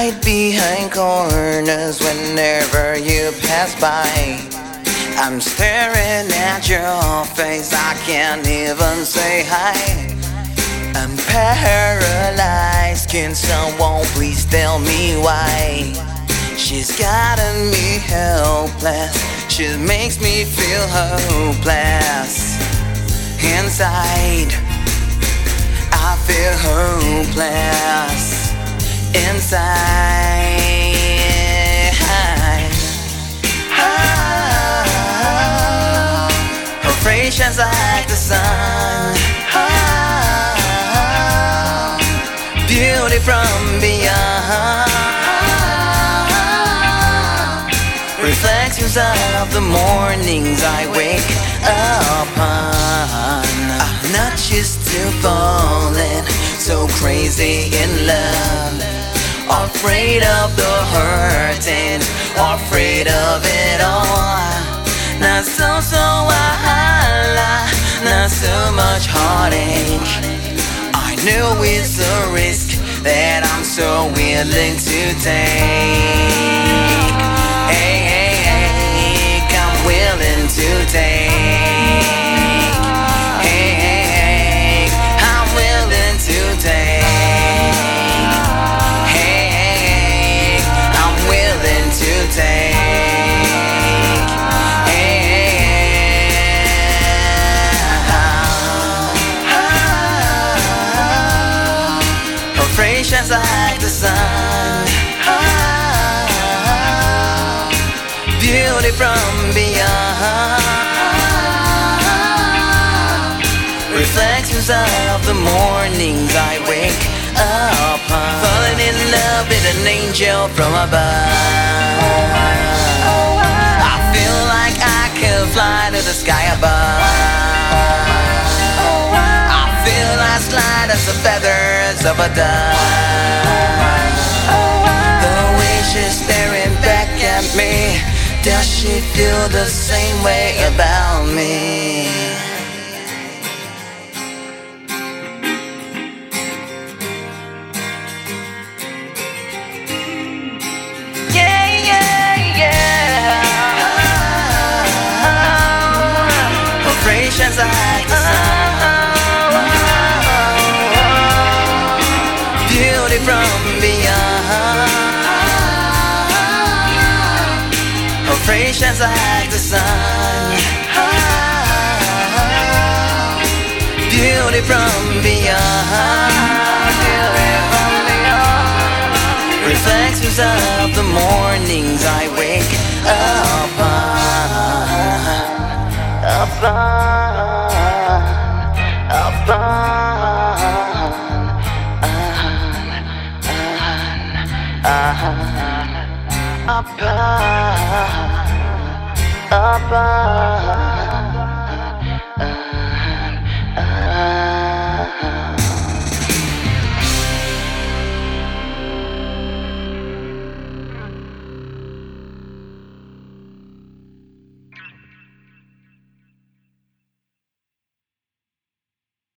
hide behind corners whenever you pass by. I'm staring at your face, I can't even say hi. I'm paralyzed, can someone please tell me why? She's gotten me helpless, she makes me feel hopeless. Inside, I feel hopeless. Inside, her face shines like the sun. Beauty from beyond, reflections of the mornings I wake upon. I'm not used to falling so crazy in love, afraid of the hurting, afraid of it all. Not so wahala, not so much heartache. I know it's a risk that I'm so willing to take. Hey, hey, hey, I'm willing to take. Hey, hey, hey, I'm willing to take. Hey, hey, hey, I'm willing to take. Hey, hey, hey. Her face shines like the sun. Beauty from beyond, reflections of the mornings I wake upon. Falling in love with an angel from above. I feel like I could fly to the sky above. I feel as light as the feathers of a dove. The way she's staring back at me, does she feel the same way about me? Yeah, yeah, yeah. Her face shines like the sun. Beauty from beyond, her face shines like the sun. Beauty from beyond, reflections of the mornings I wake upon. Upon